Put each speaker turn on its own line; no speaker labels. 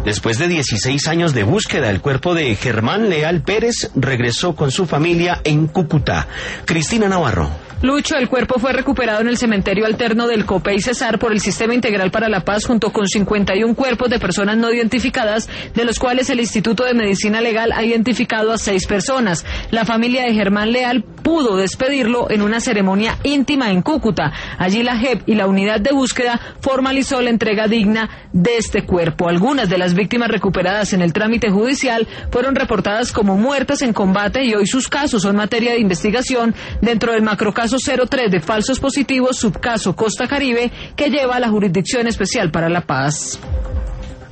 Después de 16 años de búsqueda, el cuerpo de Germán Leal Pérez regresó con su familia en Cúcuta. Cristina Navarro.
Lucho, el cuerpo fue recuperado en el cementerio alterno del Copey Cesar por el Sistema Integral para la Paz junto con 51 cuerpos de personas no identificadas, de los cuales el Instituto de Medicina Legal ha identificado a 6 personas. La familia de Germán Leal pudo despedirlo en una ceremonia íntima en Cúcuta. Allí la JEP y la unidad de búsqueda formalizó la entrega digna de este cuerpo. Algunas de las víctimas recuperadas en el trámite judicial fueron reportadas como muertas en combate y hoy sus casos son materia de investigación dentro del macrocaso 03 de falsos positivos, subcaso Costa Caribe, que lleva a la Jurisdicción Especial para la Paz.